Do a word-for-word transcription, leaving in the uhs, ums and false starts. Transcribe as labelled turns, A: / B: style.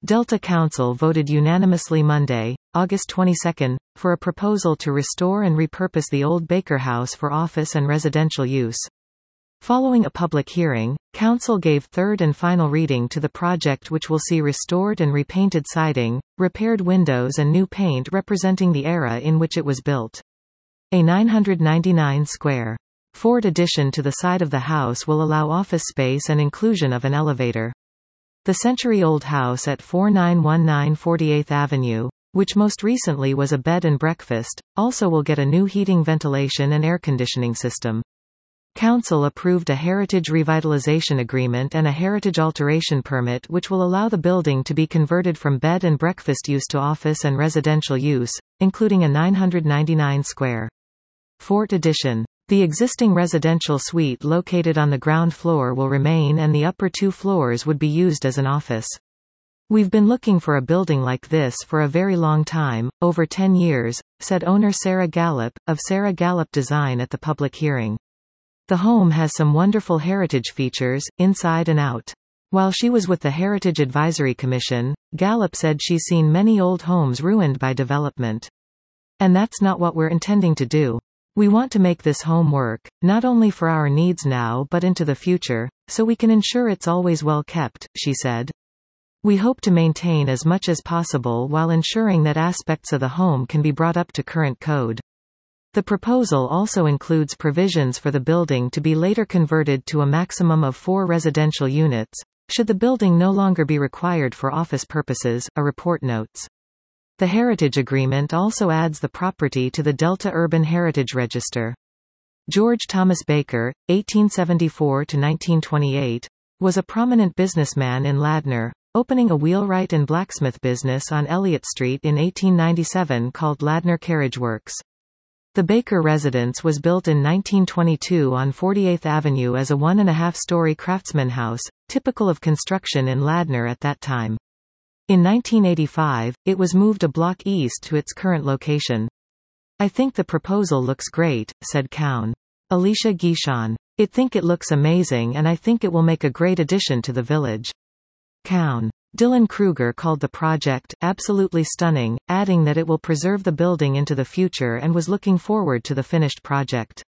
A: Delta Council voted unanimously Monday, August twenty-second, for a proposal to restore and repurpose the old Baker House for office and residential use. Following a public hearing, Council gave third and final reading to the project, which will see restored and repainted siding, repaired windows and new paint representing the era in which it was built. A nine hundred ninety-nine square foot addition to the side of the house will allow office space and inclusion of an elevator. The century-old house at forty-nine nineteen forty-eighth Avenue, which most recently was a bed and breakfast, also will get a new heating, ventilation and air conditioning system. Council approved a heritage revitalization agreement and a heritage alteration permit, which will allow the building to be converted from bed and breakfast use to office and residential use, including a nine hundred ninety-nine square foot addition. The existing residential suite located on the ground floor will remain, and the upper two floors would be used as an office. We've been looking for a building like this for a very long time, over ten years, said owner Sarah Gallup, of Sarah Gallup Design at the public hearing. The home has some wonderful heritage features, inside and out. While she was with the Heritage Advisory Commission, Gallup said she's seen many old homes ruined by development. And that's not what we're intending to do. We want to make this home work, not only for our needs now but into the future, so we can ensure it's always well kept, she said. We hope to maintain as much as possible while ensuring that aspects of the home can be brought up to current code. The proposal also includes provisions for the building to be later converted to a maximum of four residential units, should the building no longer be required for office purposes, a report notes. The Heritage Agreement also adds the property to the Delta Urban Heritage Register. George Thomas Baker, eighteen seventy-four to nineteen twenty-eight, was a prominent businessman in Ladner, opening a wheelwright and blacksmith business on Elliott Street in eighteen ninety-seven called Ladner Carriage Works. The Baker residence was built in nineteen twenty-two on forty-eighth Avenue as a one-and-a-half-story craftsman house, typical of construction in Ladner at that time. In nineteen eighty-five, it was moved a block east to its current location. I think the proposal looks great, said Cowan. Alicia Guichon. I think it looks amazing and I think it will make a great addition to the village. Cowan. Dylan Kruger called the project absolutely stunning, adding that it will preserve the building into the future and was looking forward to the finished project.